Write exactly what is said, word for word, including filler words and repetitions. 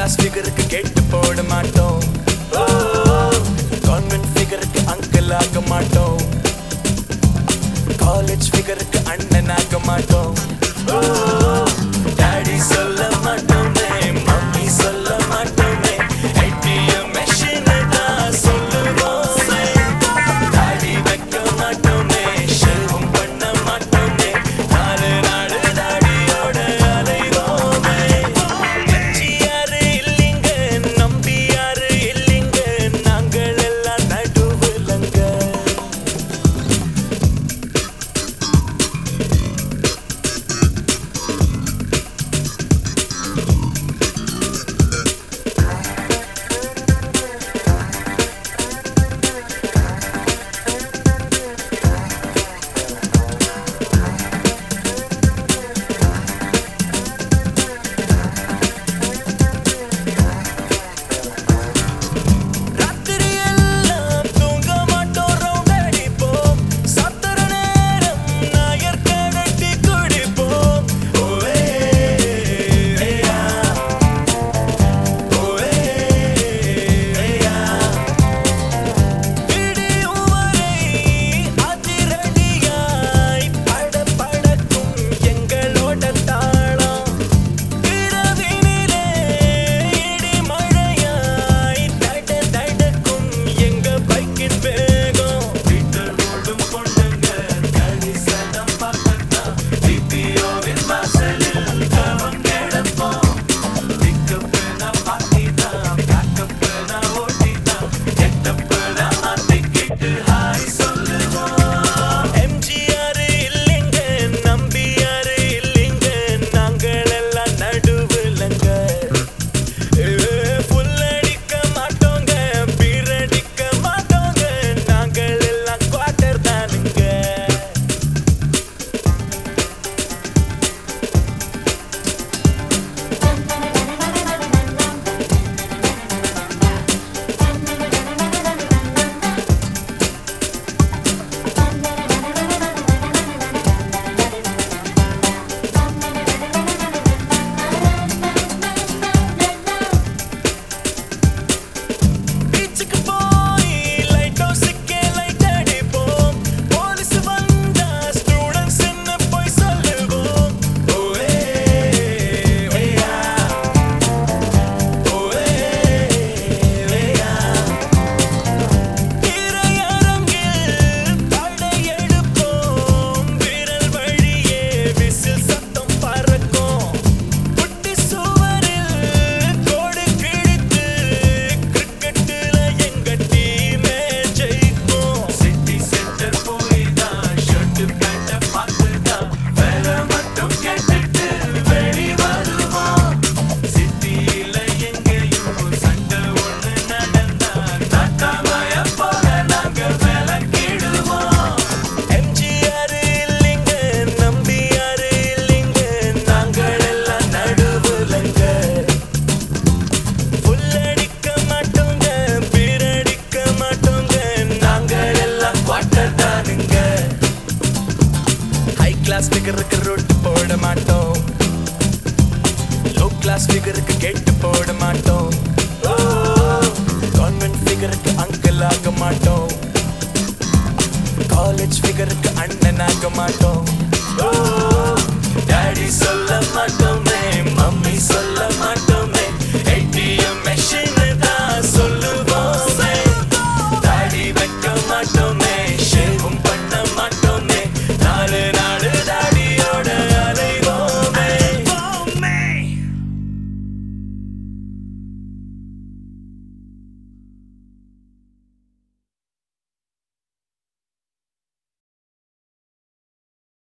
Class ஃபிகருக்கு கேட்டு போட மாட்டோம். கான்வென்ட் ஃபிகருக்கு அங்கிள் ஆக மாட்டோம். காலேஜ் ஃபிகருக்கு அண்ணன் ஆக மாட்டோம். டாடி சொல்ல மாட்டோமே, மம்மி சொல்ல மாட்டோமே, ஏடிஎம் மெஷின் தான் சொல்லுவோமே. தாடி வைக்க மாட்டோமே, ஷேவும் பண்ண மாட்டோமே, நாலு நாடு தாடியோட அலைவோமே. யாரு இல்லைங்க, நம்பி யாரு இல்லைங்க, நாங்கள் எல்லாம் நடுவுலங்க. கிளாஸ் ஃபிகருக்கு ரொட்டு போட மாட்டோம். லோ கிளாஸ் ஃபிகருக்கு கேட்டு போட மாட்டோம். கான்வென்ட் ஃபிகருக்கு அங்கிள் ஆக மாட்டோம். காலேஜ் ஃபிகருக்கு அண்ணன் ஆக மாட்டோம். டாடி சொல்ல மாட்டோமே, மம்மி சொல்ல